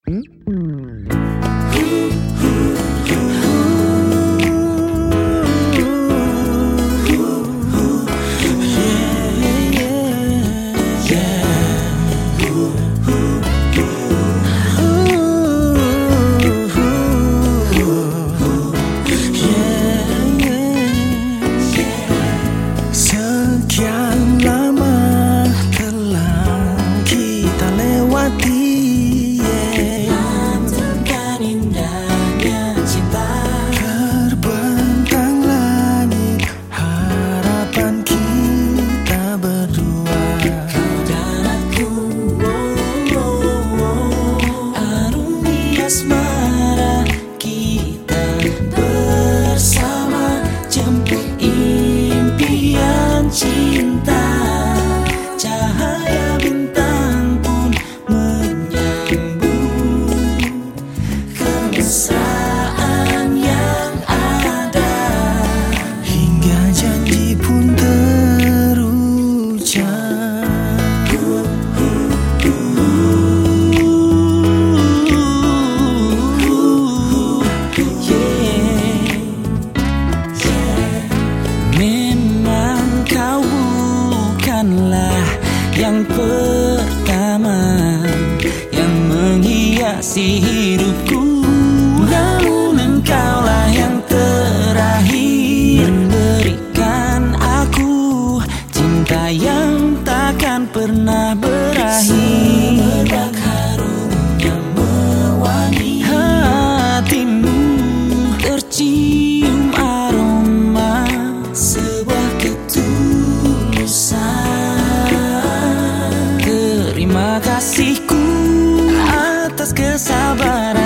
Sekian lama telah kita lewati, lantunkan indahnya cinta. terbentang langit harapan kita berdua. Kau dan aku, aruni asmara kita bersama, jemput impian cinta. Cahaya bintang pun menyambut kemesraan yang ada. Hingga janji pun terucap. Memang kau bukanlah yang pertama yang menghiasi hidupku, namun engkaulah yang terakhir memberikan aku cinta yang takkan pernah berakhir. Semerbak harumnya mewangi hatimu, tercium aroma sebuah ketulusan. Terima kasihku atas kesabaran